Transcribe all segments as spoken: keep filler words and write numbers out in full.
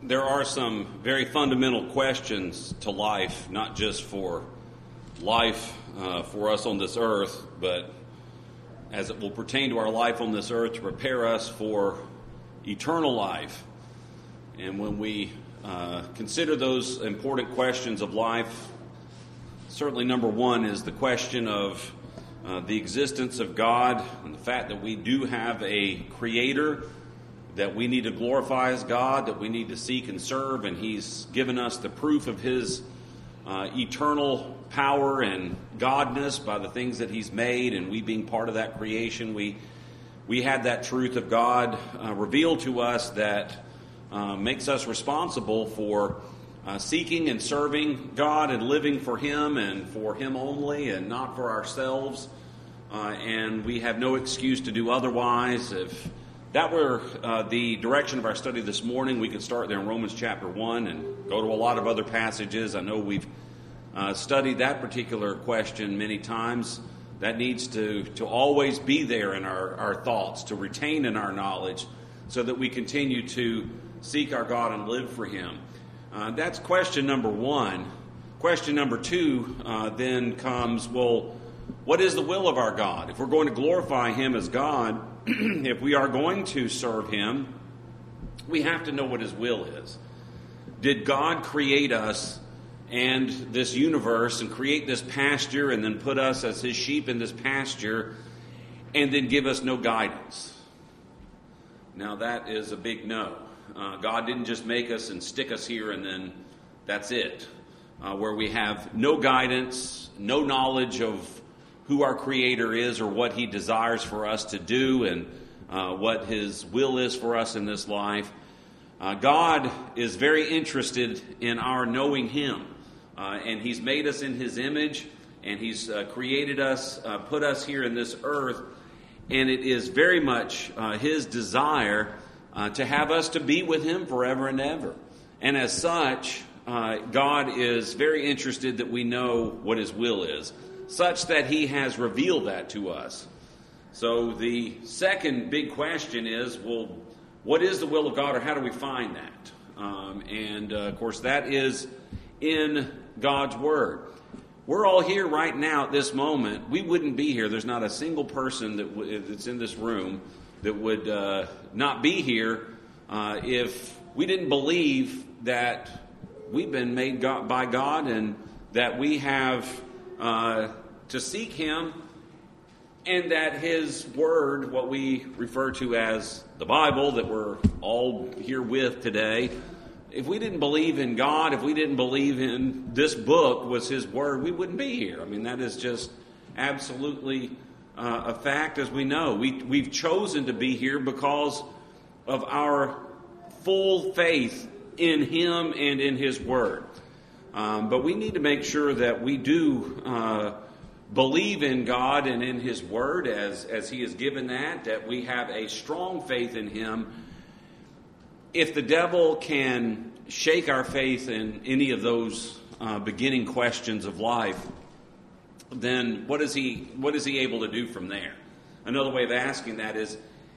there are some very fundamental questions to life, not just for life uh, for us on this earth, but as it will pertain to our life on this earth to prepare us for eternal life. And when we uh, consider those important questions of life, certainly number one is the question of uh, the existence of God and the fact that we do have a Creator that we need to glorify as God, that we need to seek and serve, and He's given us the proof of His uh, eternal power and godness by the things that He's made, and we being part of that creation, we we had that truth of God uh, revealed to us that uh, makes us responsible for uh, seeking and serving God and living for Him and for Him only and not for ourselves, uh, and we have no excuse to do otherwise. If that were uh, the direction of our study this morning, we could start there in Romans chapter one and go to a lot of other passages. I know we've uh, studied that particular question many times. That needs to, to always be there in our, our thoughts, to retain in our knowledge, so that we continue to seek our God and live for Him. Uh, that's question number one. Question number two uh, then comes, well, what is the will of our God? If we're going to glorify Him as God, if we are going to serve Him, we have to know what His will is. Did God create us and this universe and create this pasture and then put us as His sheep in this pasture and then give us no guidance? Now that is a big no. Uh, God didn't just make us and stick us here and then that's it. Uh, where we have no guidance, no knowledge of who our Creator is or what He desires for us to do and uh, what His will is for us in this life. Uh, God is very interested in our knowing Him. Uh, and He's made us in His image, and He's uh, created us, uh, put us here in this earth. And it is very much uh, His desire uh, to have us to be with Him forever and ever. And as such, uh, God is very interested that we know what His will is, such that He has revealed that to us. So the second big question is, well, what is the will of God, or how do we find that? Um, and, uh, of course, that is in God's Word. We're all here right now at this moment. We wouldn't be here. There's not a single person that w- that's in this room that would uh, not be here uh, if we didn't believe that we've been made God, by God and that we have Uh, to seek Him, and that His Word, what we refer to as the Bible, that we're all here with today, if we didn't believe in God, if we didn't believe in this book was His Word, we wouldn't be here. I mean, that is just absolutely uh, a fact, as we know. We, we've chosen to be here because of our full faith in Him and in His Word. Um, but we need to make sure that we do uh, believe in God and in His Word as, as He has given that, that we have a strong faith in Him. If the devil can shake our faith in any of those uh, beginning questions of life, then what is he what is he able to do from there? Another way of asking that is,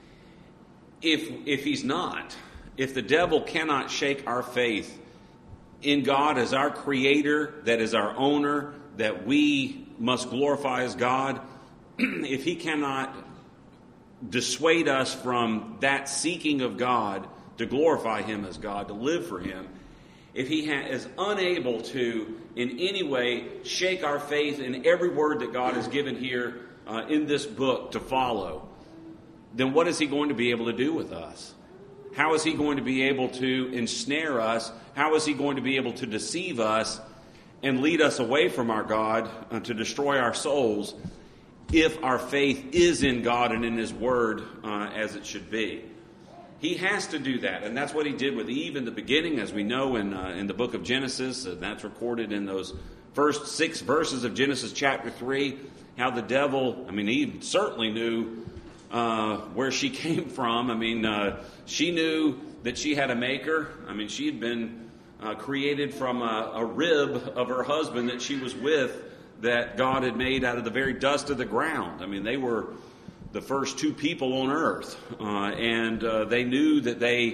if if he's not, if the devil cannot shake our faith in God as our Creator, that is our owner, that we must glorify as God, if he cannot dissuade us from that seeking of God to glorify Him as God, to live for Him, if he ha- is unable to in any way shake our faith in every word that God has given here uh, in this book to follow, then what is he going to be able to do with us? How is he going to be able to ensnare us? How is he going to be able to deceive us and lead us away from our God uh, to destroy our souls if our faith is in God and in His Word uh, as it should be? He has to do that, and that's what he did with Eve in the beginning, as we know in uh, in the book of Genesis, and that's recorded in those first six verses of Genesis chapter three, how the devil, I mean, Eve certainly knew uh, where she came from. I mean, uh, she knew that she had a maker. I mean, she had been uh, created from a, a rib of her husband that she was with, that God had made out of the very dust of the ground. I mean, they were the first two people on earth, uh, and uh, they knew that they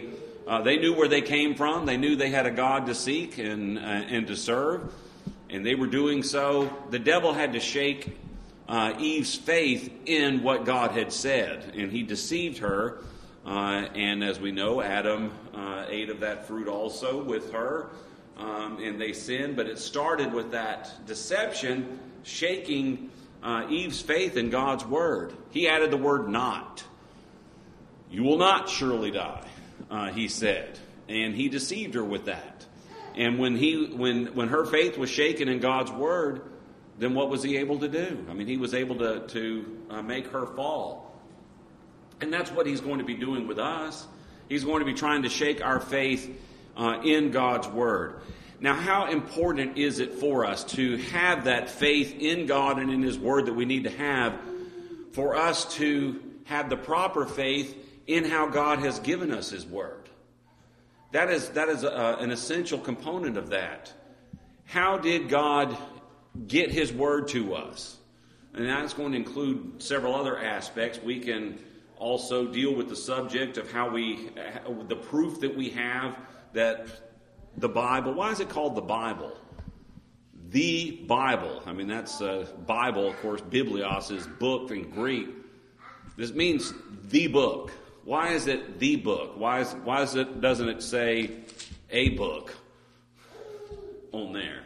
Uh, they knew where they came from. They knew they had a God to seek and uh, and to serve, and they were doing so. The devil had to shake uh, Eve's faith in what God had said, and he deceived her. Uh, and as we know, Adam uh, ate of that fruit also with her, um, and they sinned. But it started with that deception shaking uh, Eve's faith in God's word. He added the word "not." You will not surely die. Uh, he said, and he deceived her with that. And when he, when when her faith was shaken in God's word, then what was he able to do? I mean, he was able to to uh, make her fall, and that's what he's going to be doing with us. He's going to be trying to shake our faith uh, in God's word. Now, how important is it for us to have that faith in God and in His word that we need to have for us to have the proper faith in how God has given us His word? That is that is a, an essential component of that. How did God get His word to us? And that's going to include several other aspects. We can also deal with the subject of how we, the proof that we have that the Bible, why is it called the Bible? The Bible. I mean, that's uh, Bible, of course, biblios is book in Greek. This means the book. Why is it the book? Why is why is it doesn't it say a book on there?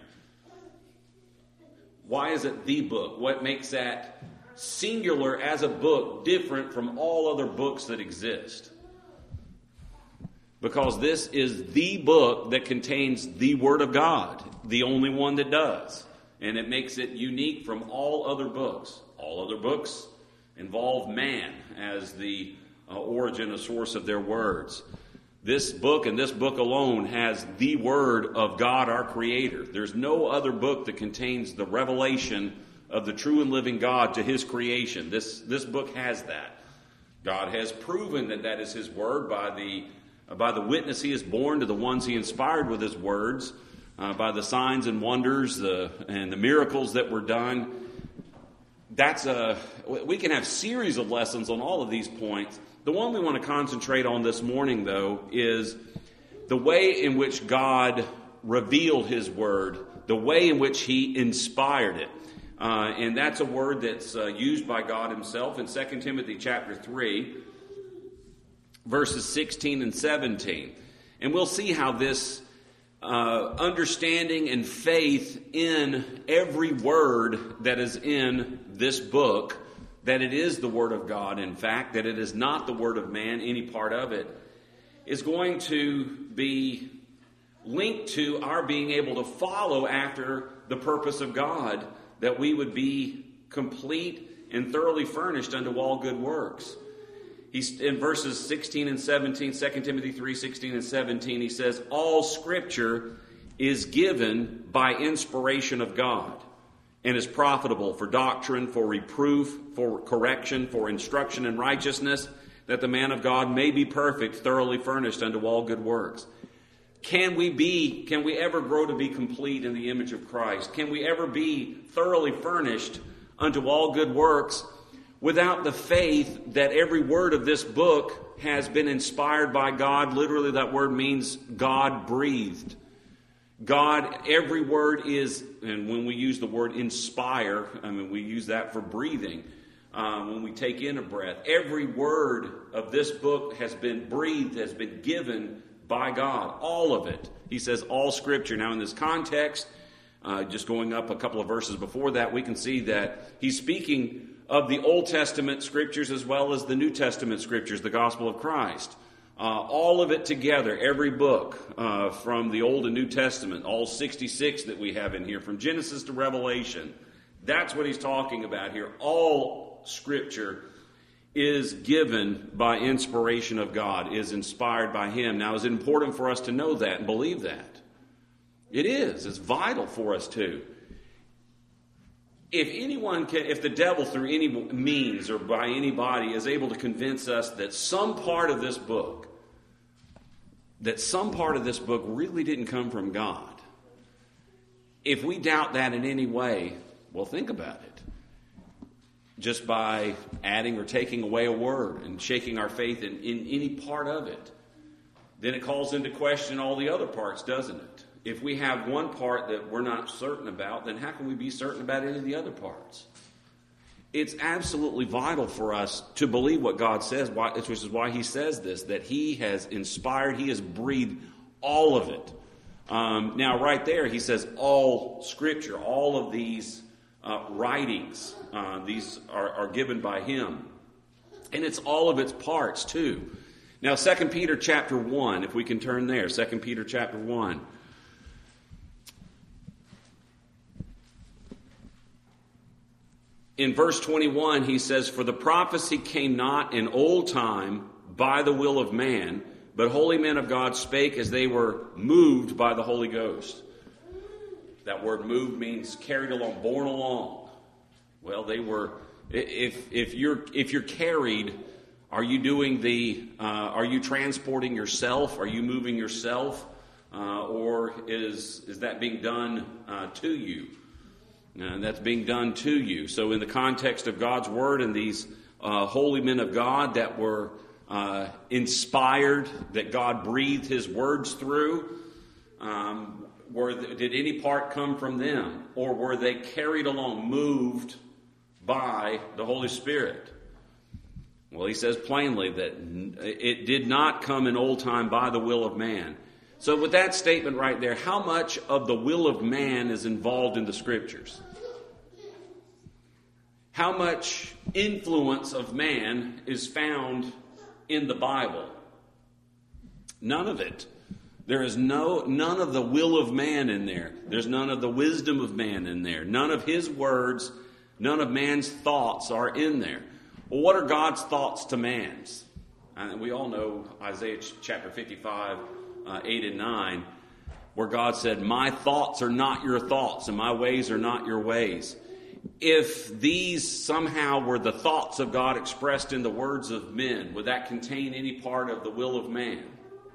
Why is it the book? What makes that singular as a book different from all other books that exist? Because this is the book that contains the Word of God, the only one that does. And it makes it unique from all other books. All other books involve man as the uh, origin, a source of their words. This book and this book alone has the Word of God, our Creator. There's no other book that contains the revelation of the true and living God to His creation. This, this book has that. God has proven that that is His Word by the, uh, by the witness He has borne to the ones He inspired with His words, uh, by the signs and wonders the, and the miracles that were done. That's a, we can have series of lessons on all of these points. The one we want to concentrate on this morning, though, is the way in which God revealed His Word, the way in which He inspired it. Uh, and that's a word that's uh, used by God Himself in Second Timothy chapter three, verses sixteen and seventeen. And we'll see how this uh, understanding and faith in every word that is in this book, that it is the Word of God, in fact, that it is not the word of man, any part of it, is going to be linked to our being able to follow after the purpose of God, that we would be complete and thoroughly furnished unto all good works. He's in verses sixteen and seventeen, Second Timothy three, sixteen and seventeen, he says, all Scripture is given by inspiration of God, and is profitable for doctrine, for reproof, for correction, for instruction in righteousness, that the man of God may be perfect, thoroughly furnished unto all good works. Can we be, can we ever grow to be complete in the image of Christ? Can we ever be thoroughly furnished unto all good works without the faith that every word of this book has been inspired by God? Literally, that word means God breathed. God, every word is, and when we use the word inspire, I mean, we use that for breathing. Uh, when we take in a breath, every word of this book has been breathed, has been given by God. All of it. He says all Scripture. Now, in this context, uh, just going up a couple of verses before that, we can see that he's speaking of the Old Testament Scriptures as well as the New Testament Scriptures, the Gospel of Christ. Uh, all of it together, every book uh, from the Old and New Testament, all sixty-six that we have in here, from Genesis to Revelation. That's what he's talking about here. All Scripture is given by inspiration of God, is inspired by Him. Now, is it important for us to know that and believe that? It is. It's vital for us to. If anyone can, if the devil through any means or by anybody is able to convince us that some part of this book, that some part of this book really didn't come from God, if we doubt that in any way, well, think about it. Just by adding or taking away a word and shaking our faith in, in any part of it, then it calls into question all the other parts, doesn't it? If we have one part that we're not certain about, then how can we be certain about any of the other parts? It's absolutely vital for us to believe what God says, which is why he says this, that he has inspired, he has breathed all of it. Um, now, right there, he says all Scripture, all of these uh, writings, uh, these are, are given by him. And it's all of its parts, too. Now, Second Peter chapter one, if we can turn there, Second Peter chapter one. In verse twenty-one, he says, "For the prophecy came not in old time by the will of man, but holy men of God spake as they were moved by the Holy Ghost." That word moved means carried along, borne along. Well, they were, if if you're if you're carried, are you doing the, uh, are you transporting yourself? Are you moving yourself? Uh, or is is that being done uh, to you? And that's being done to you. So in the context of God's Word and these uh, holy men of God that were uh, inspired, that God breathed His words through, um, were did any part come from them? Or were they carried along, moved by the Holy Spirit? Well, he says plainly that it did not come in old time by the will of man. So with that statement right there, how much of the will of man is involved in the Scriptures? How much influence of man is found in the Bible? None of it. There is no none of the will of man in there. There's none of the wisdom of man in there. None of his words, none of man's thoughts are in there. Well, what are God's thoughts to man's? And we all know Isaiah chapter fifty-five, uh, eight and nine, where God said, "My thoughts are not your thoughts, and my ways are not your ways." If these somehow were the thoughts of God expressed in the words of men, would that contain any part of the will of man?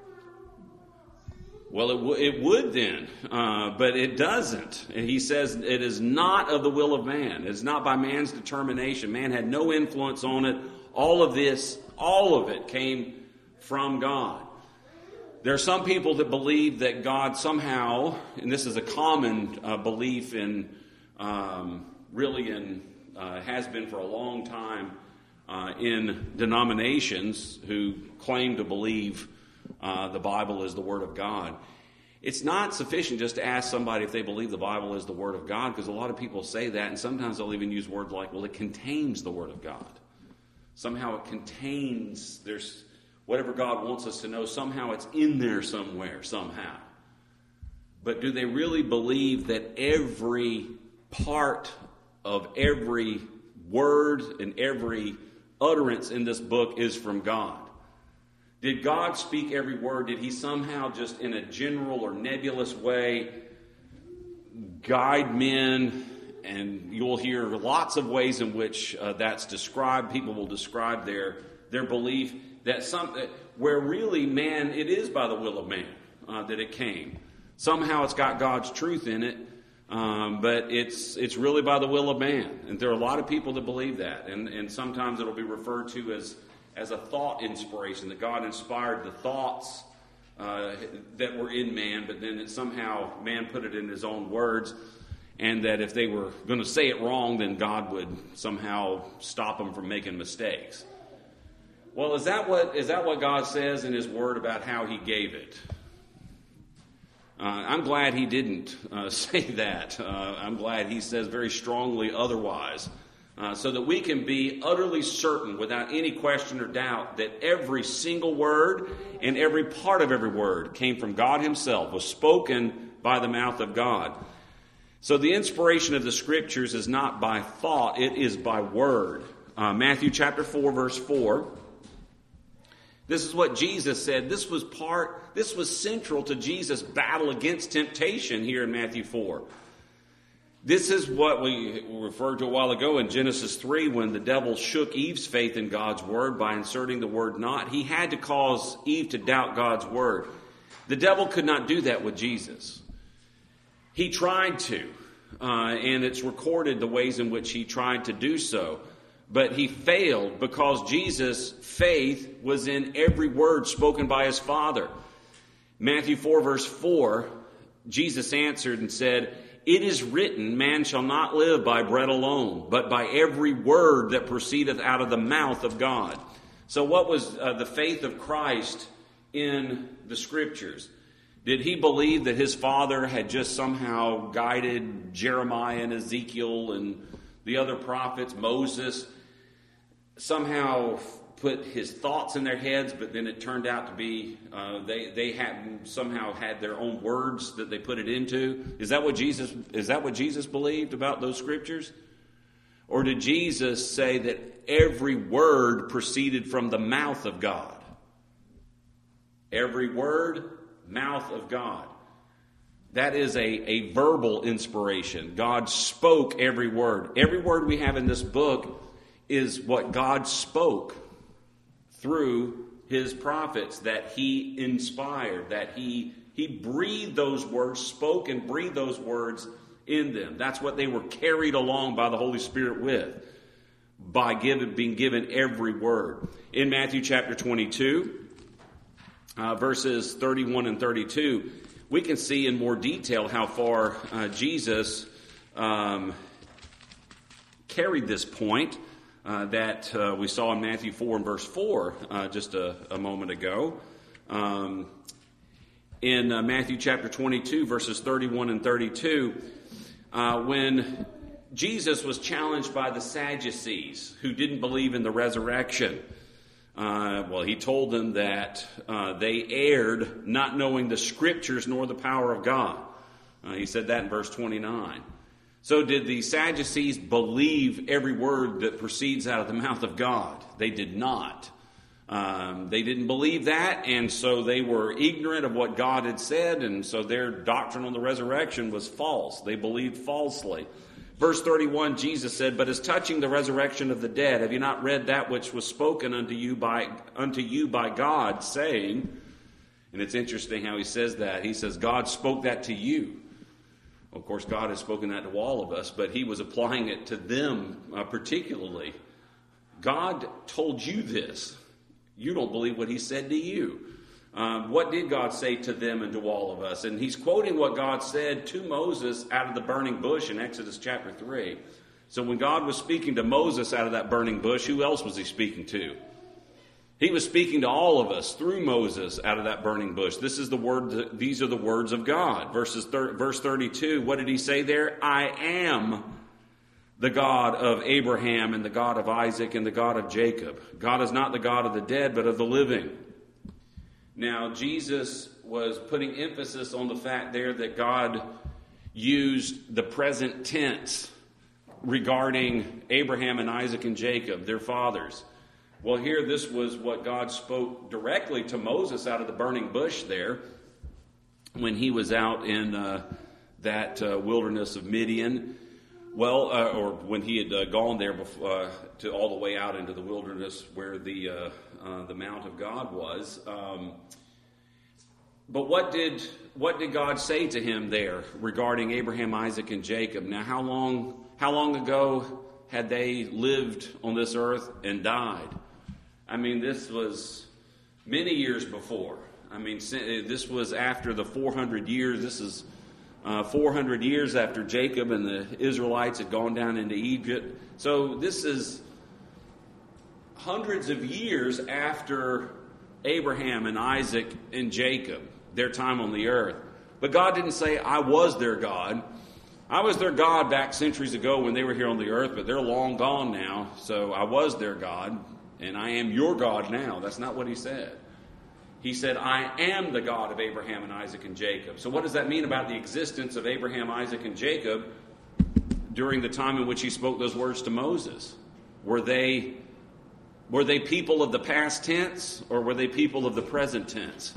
Well, it, w- it would then, uh, but it doesn't. And he says it is not of the will of man. It is not by man's determination. Man had no influence on it. All of this, all of it came from God. There are some people that believe that God somehow, and this is a common uh, belief in, um, really in, uh, has been for a long time uh, in denominations who claim to believe Uh, the Bible is the Word of God. It's not sufficient just to ask somebody if they believe the Bible is the Word of God, because a lot of people say that, and sometimes they'll even use words like, well, it contains the Word of God. Somehow it contains, there's whatever God wants us to know, somehow it's in there somewhere, somehow. But do they really believe that every part of every word and every utterance in this book is from God? Did God speak every word? Did he somehow just in a general or nebulous way guide men? And you'll hear lots of ways in which uh, that's described. People will describe their their belief that some where really man, it is by the will of man uh, that it came. Somehow it's got God's truth in it, um, but it's it's really by the will of man. And there are a lot of people that believe that. And, and sometimes it'll be referred to as as a thought inspiration, that God inspired the thoughts uh, that were in man, but then it somehow man put it in his own words, and that if they were going to say it wrong, then God would somehow stop them from making mistakes. Well, is that what is that what God says in his word about how he gave it? Uh, I'm glad he didn't uh, say that. Uh, I'm glad he says very strongly otherwise. Uh, so that we can be utterly certain without any question or doubt that every single word and every part of every word came from God himself, was spoken by the mouth of God. So the inspiration of the Scriptures is not by thought, it is by word. Uh, Matthew chapter four, verse four. This is what Jesus said. This was part, this was central to Jesus' battle against temptation here in Matthew four. This is what we referred to a while ago in Genesis three, when the devil shook Eve's faith in God's word by inserting the word not. He had to cause Eve to doubt God's word. The devil could not do that with Jesus. He tried to, uh, and it's recorded the ways in which he tried to do so. But he failed because Jesus' faith was in every word spoken by his Father. Matthew four, verse four, Jesus answered and said, "It is written, man shall not live by bread alone, but by every word that proceedeth out of the mouth of God." So what was uh, the faith of Christ in the Scriptures? Did he believe that his Father had just somehow guided Jeremiah and Ezekiel and the other prophets, Moses, somehow put his thoughts in their heads, but then it turned out to be uh, they they had somehow had their own words that they put it into? Is that what Jesus is that what Jesus believed about those Scriptures? Or did Jesus say that every word proceeded from the mouth of God? Every word, mouth of God. That is a, a verbal inspiration. God spoke every word. Every word we have in this book is what God spoke through his prophets, that he inspired, that he he breathed those words, spoke and breathed those words in them. That's what they were carried along by the Holy Spirit with, by given, being given every word. In Matthew chapter twenty-two, uh, verses thirty-one and thirty-two, we can see in more detail how far uh, Jesus um, carried this point. Uh, that uh, we saw in Matthew four and verse four uh, just a, a moment ago. Um, in uh, Matthew chapter twenty-two, verses thirty-one and thirty-two, uh, when Jesus was challenged by the Sadducees who didn't believe in the resurrection, uh, well, he told them that uh, they erred, not knowing the Scriptures nor the power of God. Uh, he said that in verse twenty-nine. So did the Sadducees believe every word that proceeds out of the mouth of God? They did not. Um, they didn't believe that, and so they were ignorant of what God had said, and so their doctrine on the resurrection was false. They believed falsely. Verse thirty-one, Jesus said, "But as touching the resurrection of the dead, have you not read that which was spoken unto you by unto you by God, saying," and it's interesting how he says that. He says, God spoke that to you. Of course, God has spoken that to all of us, but he was applying it to them uh, particularly. God told you this. You don't believe what he said to you. Um, what did God say to them and to all of us? And he's quoting what God said to Moses out of the burning bush in Exodus chapter three. So when God was speaking to Moses out of that burning bush, who else was he speaking to? He was speaking to all of us through Moses out of that burning bush. This is the word. These are the words of God. Verses thir- verse thirty-two. What did he say there? I am the God of Abraham and the God of Isaac and the God of Jacob. God is not the God of the dead, but of the living. Now, Jesus was putting emphasis on the fact there that God used the present tense regarding Abraham and Isaac and Jacob, their fathers. Well, here this was what God spoke directly to Moses out of the burning bush there when he was out in uh, that uh, wilderness of Midian. Well, uh, or when he had uh, gone there before, uh, to all the way out into the wilderness where the uh, uh, the Mount of God was. Um, but what did what did God say to him there regarding Abraham, Isaac, and Jacob? Now, how long how long ago had they lived on this earth and died? I mean, this was many years before. I mean, this was after the four hundred years. This is uh, four hundred years after Jacob and the Israelites had gone down into Egypt. So this is hundreds of years after Abraham and Isaac and Jacob, their time on the earth. But God didn't say, I was their God. I was their God back centuries ago when they were here on the earth, but they're long gone now. So I was their God. And I am your God now. That's not what he said. He said, I am the God of Abraham and Isaac and Jacob. So what does that mean about the existence of Abraham, Isaac, and Jacob during the time in which he spoke those words to Moses? Were they, were they people of the past tense, or were they people of the present tense?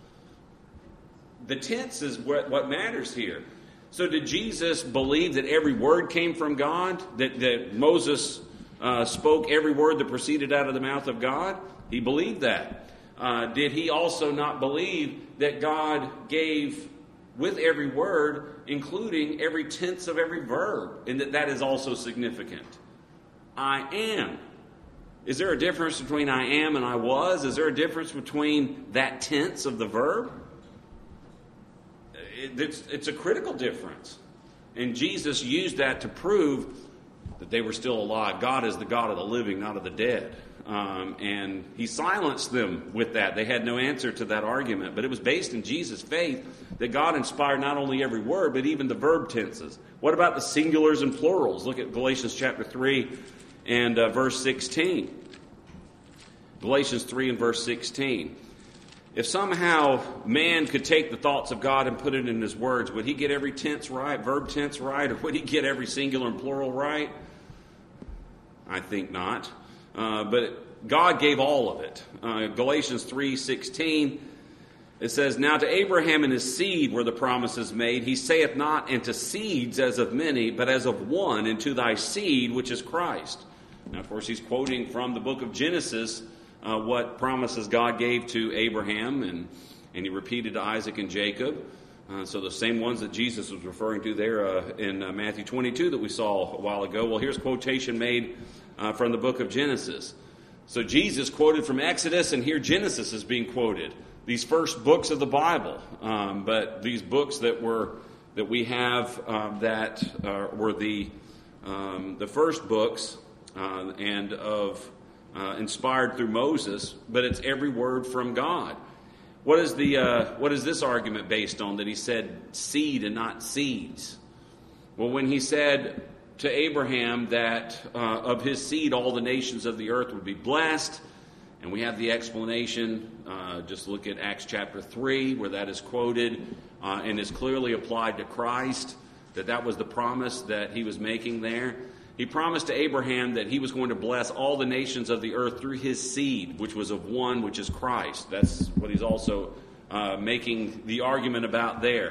The tense is what, what matters here. So did Jesus believe that every word came from God? That, that Moses Uh, spoke every word that proceeded out of the mouth of God? He believed that. Uh, did he also not believe that God gave with every word, including every tense of every verb, and that that is also significant? I am. Is there a difference between I am and I was? Is there a difference between that tense of the verb? it, it's, it's a critical difference. And Jesus used that to prove that they were still alive. God is the God of the living, not of the dead. Um, and he silenced them with that. They had no answer to that argument. But it was based in Jesus' faith that God inspired not only every word, but even the verb tenses. What about the singulars and plurals? Look at Galatians chapter three and uh, verse sixteen. Galatians three and verse sixteen. If somehow man could take the thoughts of God and put it in his words, would he get every tense right, verb tense right, or would he get every singular and plural right? I think not. Uh, but God gave all of it. Uh, Galatians three sixteen, it says, Now to Abraham and his seed were the promises made. He saith not, and to seeds as of many, but as of one, and to thy seed, which is Christ. Now, of course, he's quoting from the book of Genesis, uh, what promises God gave to Abraham, and, and he repeated to Isaac and Jacob. Uh, so the same ones that Jesus was referring to there uh, in uh, Matthew twenty-two that we saw a while ago. Well, here's quotation made Uh, from the book of Genesis. So Jesus quoted from Exodus, and here Genesis is being quoted. These first books of the Bible, um, but these books that were that we have uh, that uh, were the um, the first books uh, and of uh, inspired through Moses, but it's every word from God. What is the uh, what is this argument based on? That he said seed and not seeds. Well, when he said to Abraham that uh, of his seed all the nations of the earth would be blessed. And we have the explanation. Uh, just look at Acts chapter three, where that is quoted uh, and is clearly applied to Christ, that that was the promise that he was making there. He promised to Abraham that he was going to bless all the nations of the earth through his seed, which was of one, which is Christ. That's what he's also uh, making the argument about there.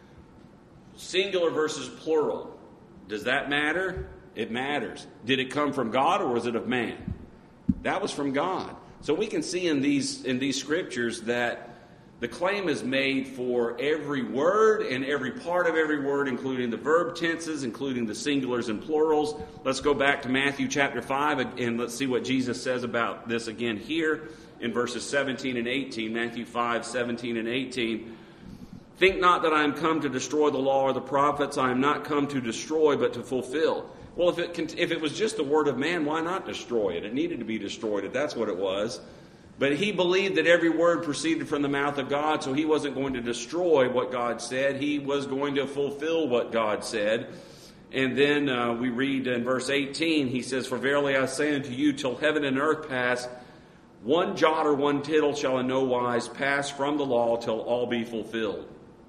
Singular versus plural. Does that matter? It matters. Did it come from God or was it of man? That was from God. So we can see in these in these scriptures that the claim is made for every word and every part of every word, including the verb tenses, including the singulars and plurals. Let's go back to Matthew chapter five and let's see what Jesus says about this again here in verses seventeen and eighteen. Matthew five, seventeen and eighteen. Think not that I am come to destroy the law or the prophets. I am not come to destroy, but to fulfill. Well, if it can, if it was just the word of man, why not destroy it? It needed to be destroyed if that's what it was. But he believed that every word proceeded from the mouth of God, so he wasn't going to destroy what God said. He was going to fulfill what God said. And then uh, we read in verse eighteen, he says, For verily I say unto you, till heaven and earth pass, one jot or one tittle shall in no wise pass from the law till all be fulfilled.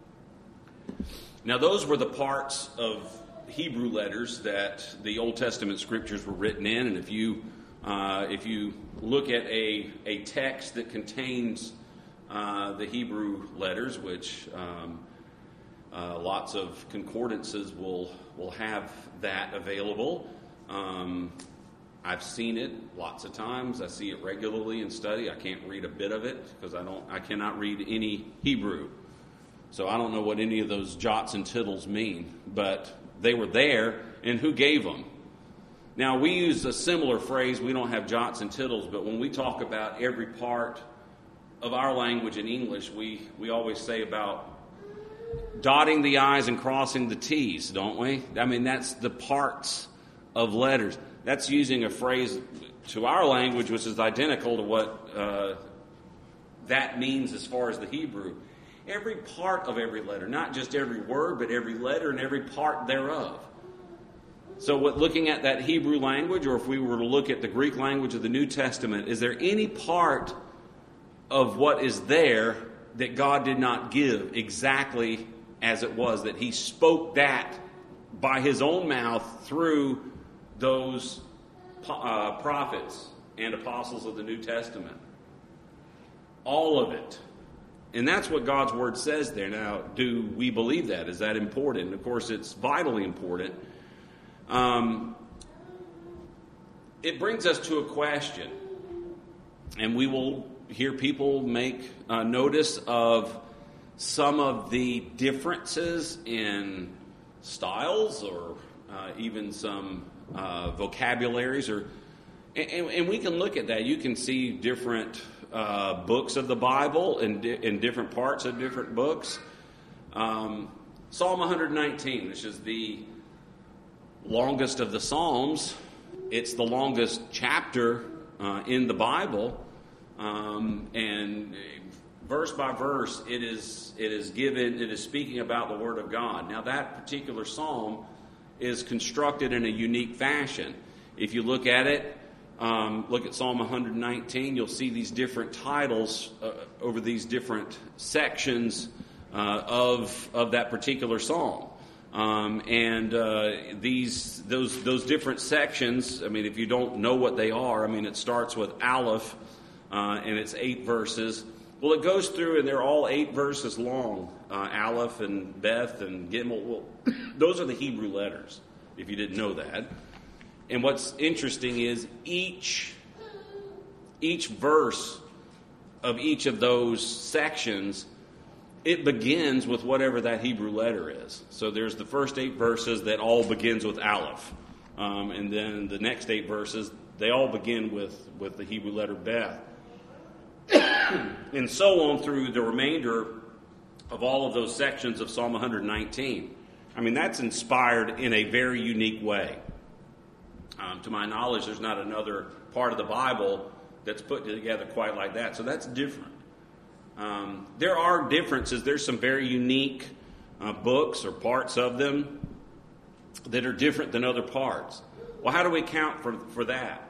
Now, those were the parts of Hebrew letters that the Old Testament scriptures were written in. And if you uh, if you look at a, a text that contains uh, the Hebrew letters, which um, uh, lots of concordances will will have that available. Um, I've seen it lots of times. I see it regularly in study. I can't read a bit of it because I don't. I cannot read any Hebrew. So I don't know what any of those jots and tittles mean, but they were there, and who gave them? Now, we use a similar phrase. We don't have jots and tittles, but when we talk about every part of our language in English, we, we always say about dotting the I's and crossing the T's, don't we? I mean, that's the parts of letters. That's using a phrase to our language, which is identical to what uh, that means as far as the Hebrew. Every part of every letter, not just every word, but every letter and every part thereof. So what, looking at that Hebrew language, or if we were to look at the Greek language of the New Testament, is there any part of what is there that God did not give exactly as it was, that he spoke that by his own mouth through those uh, prophets and apostles of the New Testament? All of it. And that's what God's Word says there. Now, do we believe that? Is that important? Of course, it's vitally important. Um, it brings us to a question. And we will hear people make uh, notice of some of the differences in styles or uh, even some uh, vocabularies. Or, and, and we can look at that. You can see different Uh, books of the Bible and in, in different parts of different books. Um, Psalm one nineteen, which is the longest of the Psalms. It's the longest chapter uh, in the Bible, um, and verse by verse, it is it is given. It is speaking about the Word of God. Now, that particular psalm is constructed in a unique fashion. If you look at it, um, look at Psalm one nineteen, you'll see these different titles uh, over these different sections uh, of of that particular psalm. Um, and uh, these those those different sections, I mean, if you don't know what they are, I mean, it starts with Aleph, uh, and it's eight verses. Well, it goes through, and they're all eight verses long. Uh, Aleph and Beth and Gimel. Well, those are the Hebrew letters, if you didn't know that. And what's interesting is each each verse of each of those sections, it begins with whatever that Hebrew letter is. So there's the first eight verses that all begins with Aleph. Um, and then the next eight verses, they all begin with, with the Hebrew letter Beth. And so on through the remainder of all of those sections of Psalm one nineteen. I mean, that's inspired in a very unique way. Um, to my knowledge, there's not another part of the Bible that's put together quite like that. So that's different. Um, there are differences. There's some very unique uh, books or parts of them that are different than other parts. Well, how do we account for, for that?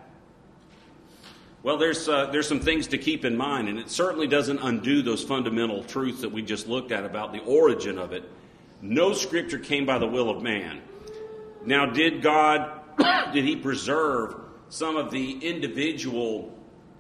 Well, there's uh, there's some things to keep in mind, and it certainly doesn't undo those fundamental truths that we just looked at about the origin of it. No scripture came by the will of man. Now, did God, did he preserve some of the individual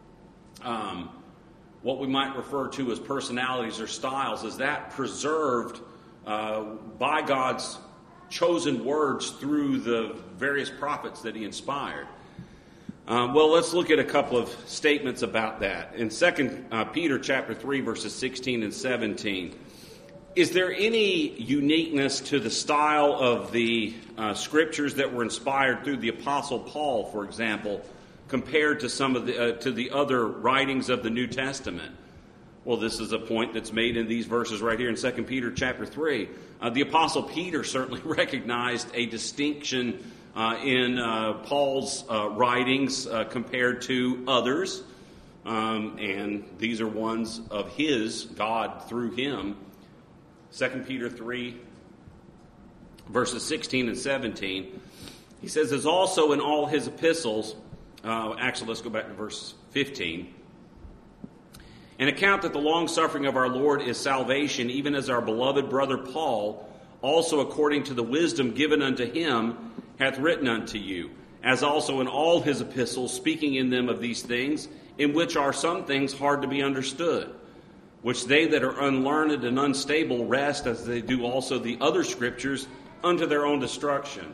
um what we might refer to as personalities or styles? Is that preserved uh, by God's chosen words through the various prophets that he inspired? Um, well, let's look at a couple of statements about that. In Second uh, Peter chapter three, verses sixteen and seventeen, is there any uniqueness to the style of the uh, scriptures that were inspired through the Apostle Paul, for example, compared to some of the uh, to the other writings of the New Testament? Well, this is a point that's made in these verses right here in Second Peter chapter three. Uh, the Apostle Peter certainly recognized a distinction uh, in uh, Paul's uh, writings uh, compared to others, um, and these are ones of his, God through him. Second Peter three, verses sixteen and seventeen, he says, as also in all his epistles. Uh, actually, let's go back to verse fifteen. An account that the long-suffering of our Lord is salvation, even as our beloved brother Paul, also according to the wisdom given unto him, hath written unto you, as also in all his epistles, speaking in them of these things, in which are some things hard to be understood, which they that are unlearned and unstable wrest, as they do also the other scriptures, unto their own destruction.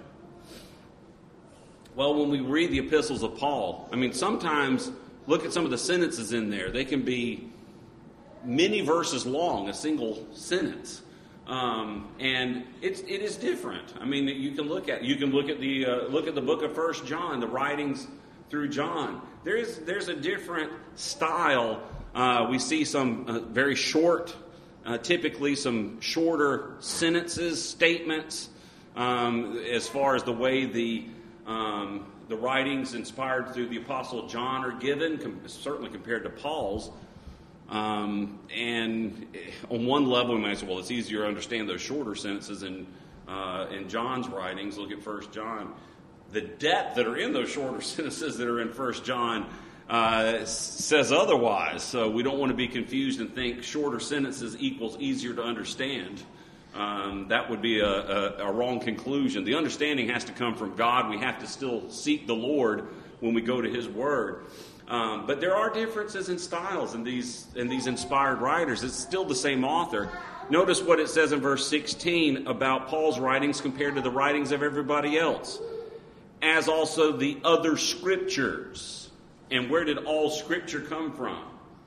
Well, when we read the epistles of Paul, I mean, sometimes look at some of the sentences in there. They can be many verses long, a single sentence. Um, and it's it is different. I mean, you can look at you can look at the uh, look at the book of First John, the writings through John. There's there's a different style. Uh, we see some uh, very short, uh, typically some shorter sentences, statements, um, as far as the way the um, the writings inspired through the Apostle John are given, com- certainly compared to Paul's. Um, and on one level, we might say, well, it's easier to understand those shorter sentences in uh, in John's writings. Look at First John. The depth that are in those shorter sentences that are in First John uh, says otherwise. So we don't want to be confused and think shorter sentences equals easier to understand. Um, that would be a, a, a wrong conclusion. The understanding has to come from God. We have to still seek the Lord when we go to His Word. Um, but there are differences in styles in these in these inspired writers. It's still the same author. Notice what it says in verse sixteen about Paul's writings compared to the writings of everybody else, as also the other scriptures. And where did all scripture come from?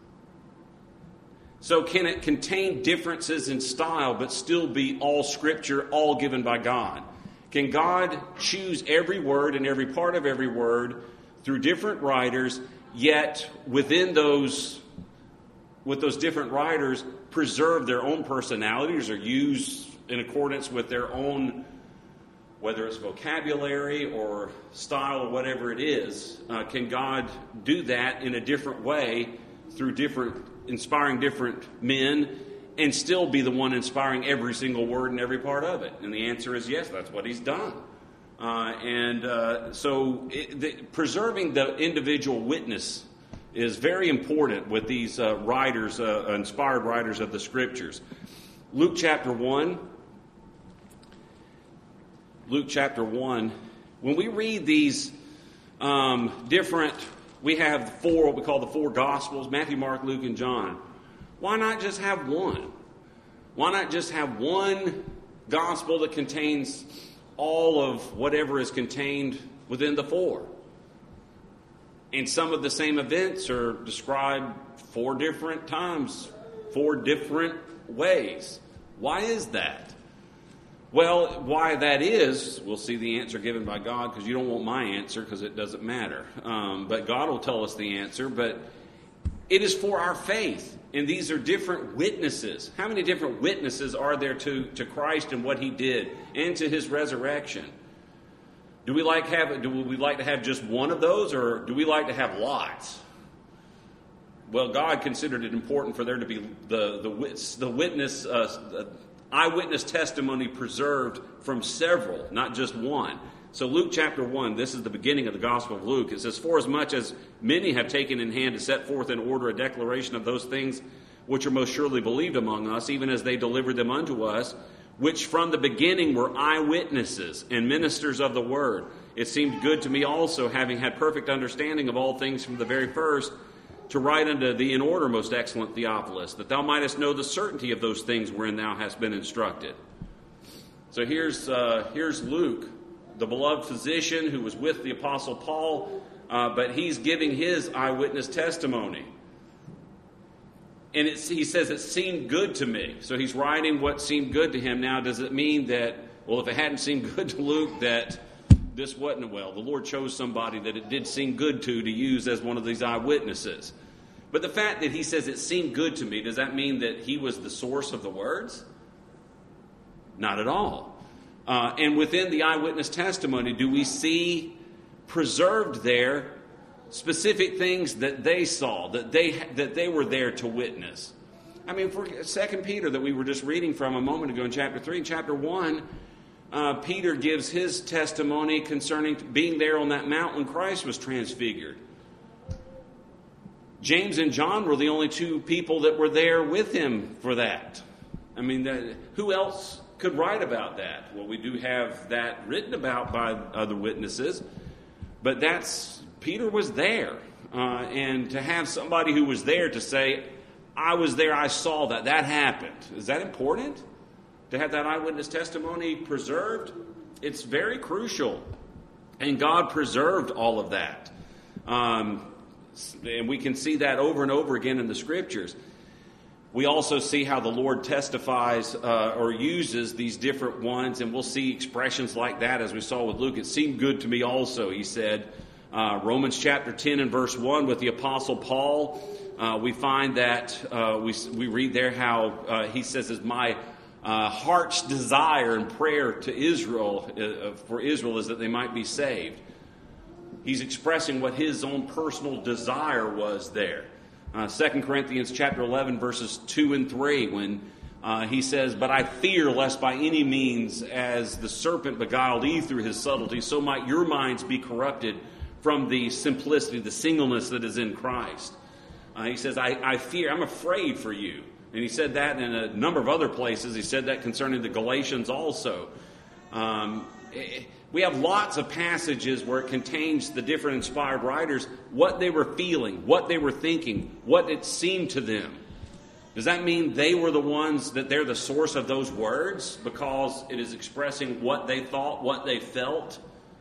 So can it contain differences in style but still be all scripture, all given by God? Can God choose every word and every part of every word through different writers, yet within those with those different writers preserve their own personalities or use in accordance with their own, whether it's vocabulary or style or whatever it is? Uh, can God do that in a different way through different, inspiring different men and still be the one inspiring every single word and every part of it? And the answer is yes, that's what he's done. Uh, and uh, so it, the, preserving the individual witness is very important with these uh, writers, uh, inspired writers of the Scriptures. Luke chapter one. Luke chapter one. When we read these um, different, we have four, what we call the four Gospels, Matthew, Mark, Luke, and John. Why not just have one? Why not just have one Gospel that contains all of whatever is contained within the four? And some of the same events are described four different times, four different ways. Why is that? Well, why that is, we'll see the answer given by God, because you don't want my answer because it doesn't matter. Um, but God will tell us the answer. But it is for our faith. And these are different witnesses. How many different witnesses are there to, to Christ and what he did and to his resurrection? Do we like have do we like to have just one of those, or do we like to have lots? Well, God considered it important for there to be the the, the witness, uh, the eyewitness testimony preserved from several, not just one. So Luke chapter one, this is the beginning of the Gospel of Luke. It says, "For as much as many have taken in hand to set forth in order a declaration of those things which are most surely believed among us, even as they delivered them unto us, which from the beginning were eyewitnesses and ministers of the word. It seemed good to me also, having had perfect understanding of all things from the very first, to write unto thee in order, most excellent Theophilus, that thou mightest know the certainty of those things wherein thou hast been instructed." So here's uh, here's Luke, the beloved physician who was with the Apostle Paul, uh, but he's giving his eyewitness testimony. And it's, he says, it seemed good to me. So he's writing what seemed good to him. Now, does it mean that, well, if it hadn't seemed good to Luke, that this wasn't well? The Lord chose somebody that it did seem good to, to use as one of these eyewitnesses. But the fact that he says it seemed good to me, does that mean that he was the source of the words? Not at all. Uh, and within the eyewitness testimony, do we see preserved there specific things that they saw, that they that they were there to witness? I mean, for Second Peter that we were just reading from a moment ago in chapter three, in chapter one, uh, Peter gives his testimony concerning being there on that mount when Christ was transfigured. James and John were the only two people that were there with him for that. I mean, that, who else could write about that? Well, we do have that written about by other witnesses, but that's Peter was there, uh, and to have somebody who was there to say, I was there, I saw that, that happened. Is that important? To have that eyewitness testimony preserved? It's very crucial. And God preserved all of that. Um, and we can see that over and over again in the Scriptures. We also see how the Lord testifies uh, or uses these different ones, and we'll see expressions like that as we saw with Luke. It seemed good to me also, he said. Uh, Romans chapter ten and verse one with the Apostle Paul, uh, we find that uh, we we read there how uh, he says, "Is my uh, heart's desire and prayer to Israel uh, for Israel is that they might be saved." He's expressing what his own personal desire was there. Uh, Second Corinthians chapter eleven verses two and three, when uh, he says, "But I fear lest by any means, as the serpent beguiled Eve through his subtlety, so might your minds be corrupted from the simplicity, the singleness that is in Christ." Uh, he says, I, I fear, I'm afraid for you. And he said that in a number of other places. He said that concerning the Galatians also. Um, we have lots of passages where it contains the different inspired writers, what they were feeling, what they were thinking, what it seemed to them. Does that mean they were the ones, that they're the source of those words because it is expressing what they thought, what they felt?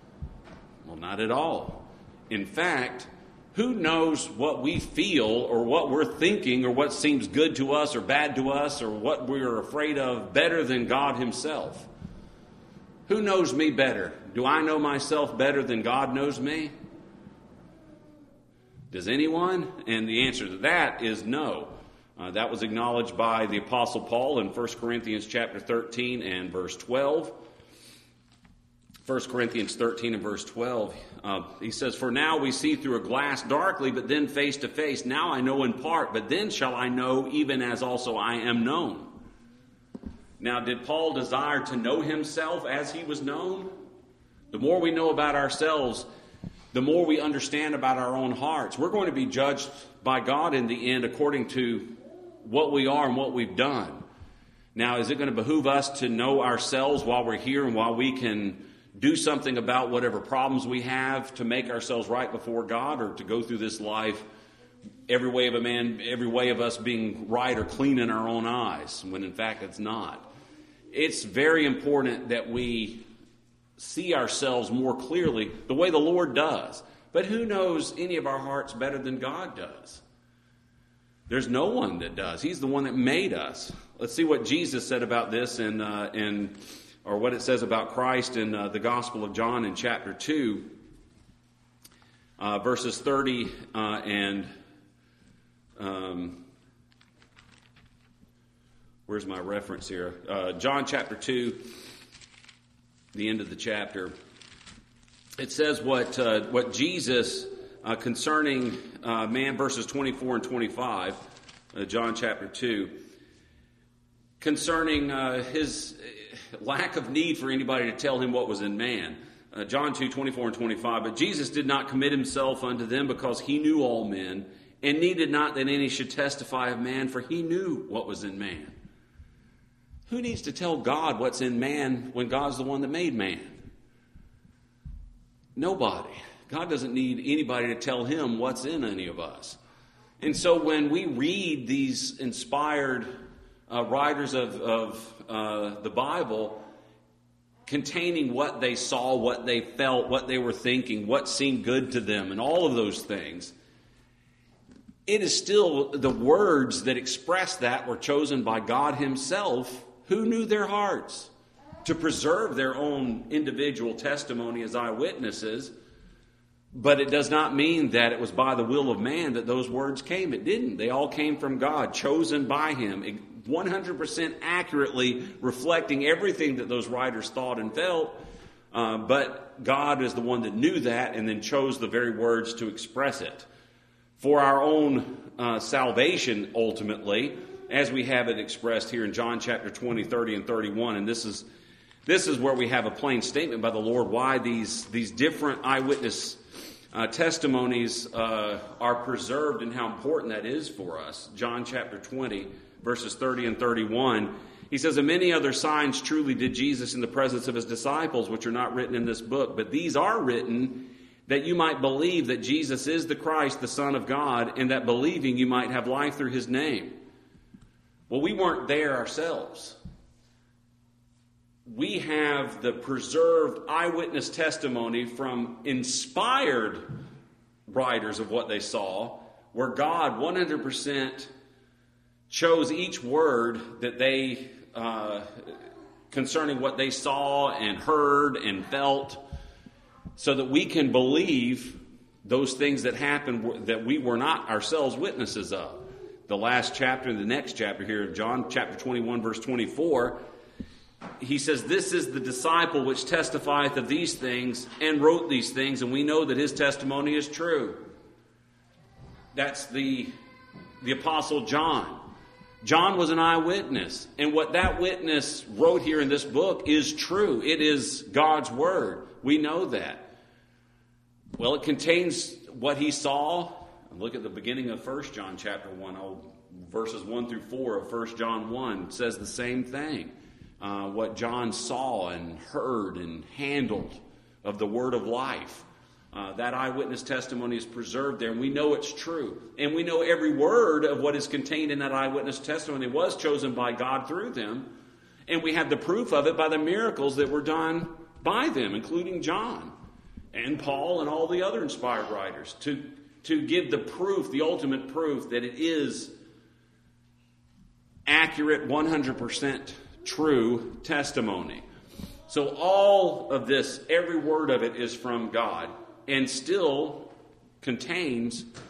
Well, not at all. In fact, who knows what we feel or what we're thinking or what seems good to us or bad to us or what we're afraid of better than God himself? Who knows me better? Do I know myself better than God knows me? Does anyone? And the answer to that is no. Uh, that was acknowledged by the Apostle Paul in First Corinthians chapter thirteen and verse twelve. First Corinthians thirteen and verse twelve, uh, he says, "For now we see through a glass darkly, but then face to face. Now I know in part, but then shall I know even as also I am known." Now, did Paul desire to know himself as he was known? The more we know about ourselves, the more we understand about our own hearts. We're going to be judged by God in the end according to what we are and what we've done. Now, is it going to behoove us to know ourselves while we're here and while we can do something about whatever problems we have to make ourselves right before God, or to go through this life every way of a man, every way of us being right or clean in our own eyes, when in fact it's not? It's very important that we see ourselves more clearly the way the Lord does. But who knows any of our hearts better than God does? There's no one that does. He's the one that made us. Let's see what Jesus said about this in, uh, in or what it says about Christ in uh, the Gospel of John in chapter two, uh, verses thirty uh, and um, where's my reference here? Uh, John chapter two, the end of the chapter. It says what uh, what Jesus uh, concerning uh, man, verses twenty-four and twenty-five, uh, John chapter two, concerning uh, his lack of need for anybody to tell him what was in man. Uh, John two, twenty-four and twenty-five, "But Jesus did not commit himself unto them, because he knew all men, and needed not that any should testify of man, for he knew what was in man." Who needs to tell God what's in man when God's the one that made man? Nobody. God doesn't need anybody to tell him what's in any of us. And so when we read these inspired uh, writers of, of uh, the Bible containing what they saw, what they felt, what they were thinking, what seemed good to them, and all of those things, it is still the words that express that were chosen by God himself, who knew their hearts, to preserve their own individual testimony as eyewitnesses. But it does not mean that it was by the will of man that those words came. It didn't. They all came from God, chosen by him, one hundred percent accurately reflecting everything that those writers thought and felt. Uh, but God is the one that knew that and then chose the very words to express it for our own uh, salvation, ultimately, as we have it expressed here in John chapter twenty, thirty, and thirty-one. And this is this is where we have a plain statement by the Lord why these, these different eyewitness uh, testimonies uh, are preserved and how important that is for us. John chapter twenty, verses thirty and thirty-one. He says, "And many other signs truly did Jesus in the presence of his disciples, which are not written in this book. But these are written that you might believe that Jesus is the Christ, the Son of God, and that believing you might have life through his name." Well, we weren't there ourselves. We have the preserved eyewitness testimony from inspired writers of what they saw, where God one hundred percent chose each word that they, uh, concerning what they saw and heard and felt, so that we can believe those things that happened that we were not ourselves witnesses of. The last chapter, the next chapter here, John chapter twenty-one, verse twenty-four, he says, "This is the disciple which testifieth of these things and wrote these things, and we know that his testimony is true." That's the, the Apostle John. John was an eyewitness, and what that witness wrote here in this book is true. It is God's word. We know that. Well, it contains what he saw. Look at the beginning of First John chapter one, oh, verses one through four of First John one says the same thing. Uh, what John saw and heard and handled of the word of life. Uh, that eyewitness testimony is preserved there, and we know it's true. And we know every word of what is contained in that eyewitness testimony was chosen by God through them. And we have the proof of it by the miracles that were done by them, including John and Paul and all the other inspired writers, to to give the proof, the ultimate proof, that it is accurate, one hundred percent true testimony. So all of this, every word of it is from God, and still contains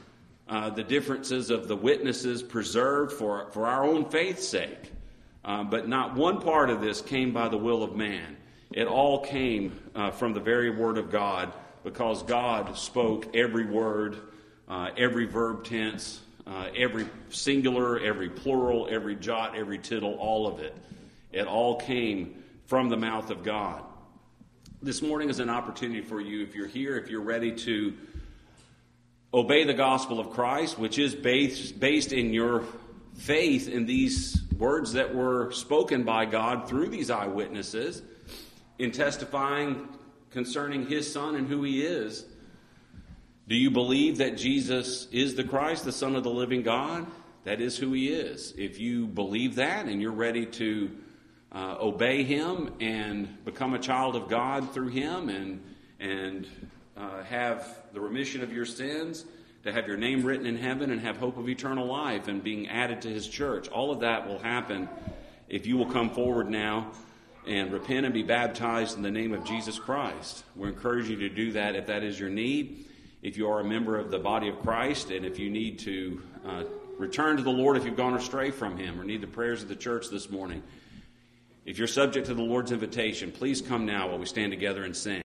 uh, the differences of the witnesses preserved for, for our own faith's sake. Uh, but not one part of this came by the will of man. It all came uh, from the very Word of God, because God spoke every word, uh, every verb tense, uh, every singular, every plural, every jot, every tittle, all of it. It all came from the mouth of God. This morning is an opportunity for you, if you're here, if you're ready to obey the gospel of Christ, which is based, based in your faith in these words that were spoken by God through these eyewitnesses, in testifying concerning His Son and who He is. Do you believe that Jesus is the Christ, the Son of the living God? That is who He is. If you believe that and you're ready to uh, obey Him and become a child of God through Him and, and uh, have the remission of your sins, to have your name written in heaven and have hope of eternal life and being added to His church, all of that will happen if you will come forward now and repent and be baptized in the name of Jesus Christ. We encourage you to do that if that is your need. If you are a member of the body of Christ, and if you need to uh, return to the Lord if you've gone astray from Him or need the prayers of the church this morning, if you're subject to the Lord's invitation, please come now while we stand together and sing.